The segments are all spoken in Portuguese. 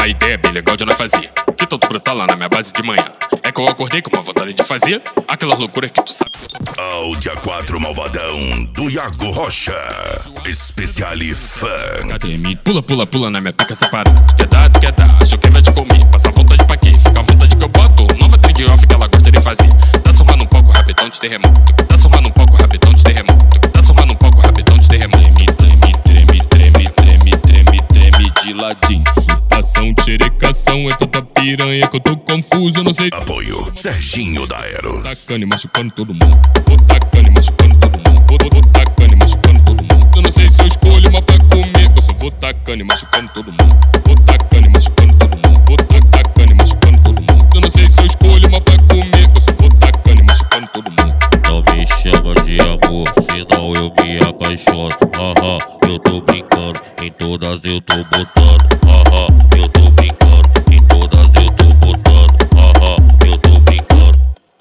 Uma ideia bem legal de nós fazer, que tanto brotar lá na minha base de manhã. É que eu acordei com uma vontade de fazer aquela loucura que tu sabe. Ao dia 4 Malvadão do Iago Rocha, especial e fã. Pula, pula, pula na minha pica separada. Tu quer dar, acho que vai te comer. Passa a vontade pra quê? Fica a vontade que eu boto. Nova trend off que ela gosta de fazer. Tá surrando um pouco, rapidão de terremoto. Tá surrando um pouco, rapidão de terremoto. Tá surrando um pouco, rapidão de terremoto. Treme de ladinho. Supação, xerecação, é tanta piranha que eu tô confuso, eu não sei. Apoio Serginho da Eros. Tacando e machucando todo mundo. Vou tacando e machucando todo mundo. Vou tacando e machucando todo mundo. Eu não sei se eu escolho uma pra comer. Eu só vou tacando e machucando todo mundo. Vou tacando e machucando todo mundo. Vou tacando e machucando todo mundo. Eu não sei se eu escolho uma pra comer. Eu só vou tacando e machucando todo mundo. Não me chama de amor, senão eu me apaixono. Haha, eu tô brincando, em todas eu tô botando. Haha, eu tô brincando, em todas eu tô botando. Haha, eu tô brincando.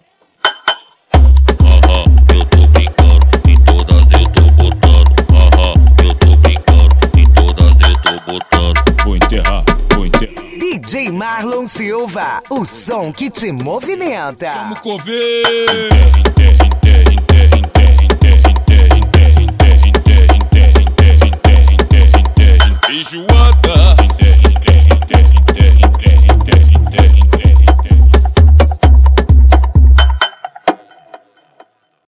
Haha, eu tô brincando, em todas eu tô botando. Haha, eu tô brincando, em todas eu tô botando. Vou enterrar, vou enterrar. DJ Marlon Silva, o som que te movimenta. Chama o coveiro.